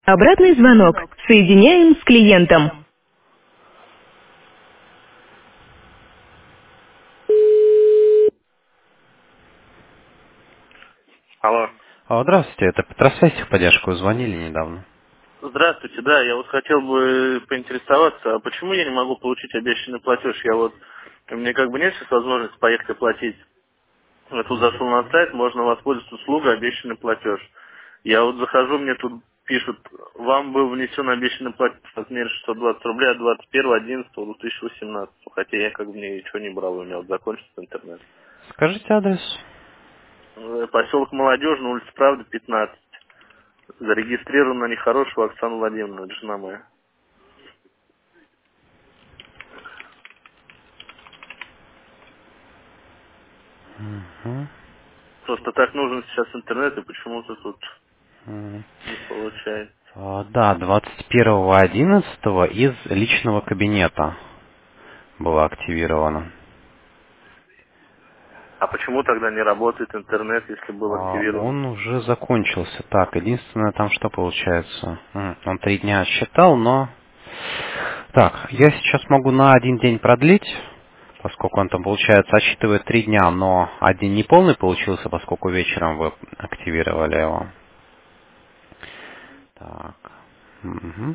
Обратный звонок. Соединяем с клиентом. Алло. Здравствуйте, это Петросвязь техподдержку, звонили недавно. Здравствуйте, да, я вот хотел бы поинтересоваться, а почему я не могу получить обещанный платеж? Мне как бы нет сейчас возможности поехать оплатить. Я тут зашел на сайт, можно воспользоваться услугой обещанный платеж. Я вот захожу, мне тут пишут, вам был внесен обещанный платеж в размере 620 рублей от 21.11.2018. Хотя я как бы ничего не брал, у меня вот закончился интернет. Скажите адрес. Поселок Молодежный, улица Правды, 15. Зарегистрирована нехорошего Оксана Владимировна, это жена моя. Мгм. Просто так нужен сейчас интернет, и почему-то тут М. не получается. Да, 21.11 из личного кабинета было активировано. А почему тогда не работает интернет, если был активирован? Он уже закончился. Так, единственное там что получается? Он 3 дня считал, но... Так, я сейчас могу на 1 день продлить, поскольку он там, получается, отсчитывает 3 дня, но один не полный получился, поскольку вечером вы активировали его. Так. Мгм.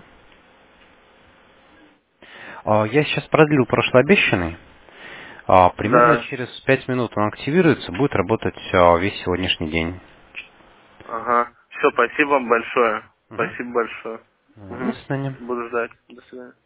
Я сейчас продлил прошлый обещанный. Примерно Да. через 5 минут он активируется, будет работать весь сегодняшний день. Ага. Все, спасибо вам большое. Мгм. Спасибо большое. До Угу. свидания. Буду ждать. До свидания.